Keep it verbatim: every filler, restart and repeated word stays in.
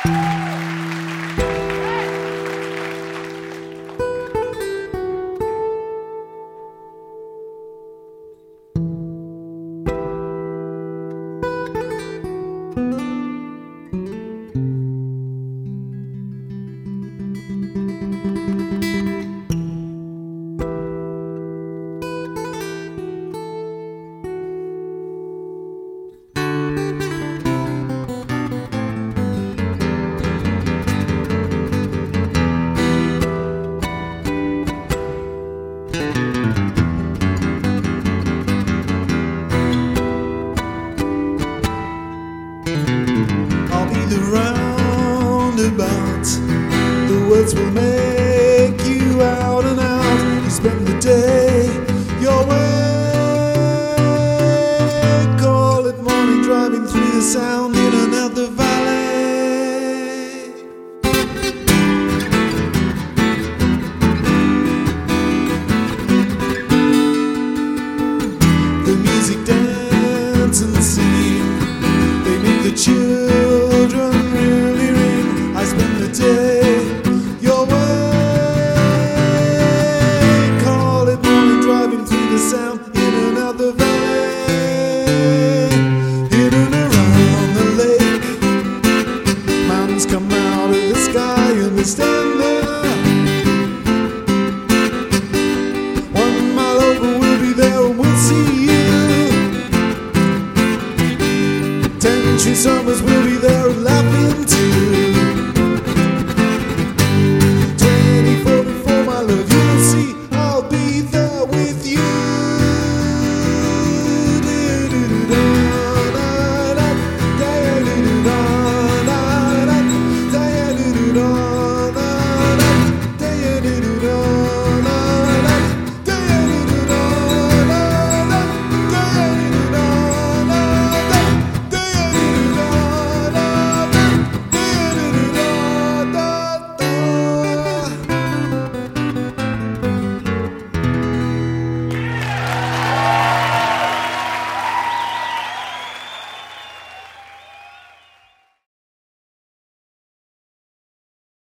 I'll be the roundabout. The words will make you out and out. You spend the day your way. Call it morning, driving through the sound in another valley. The music dance and sing. They make the children really ring. I spend the day your way. Call it morning, driving through the sound in another valley. In and around the lake, mountains come out of the sky and they stand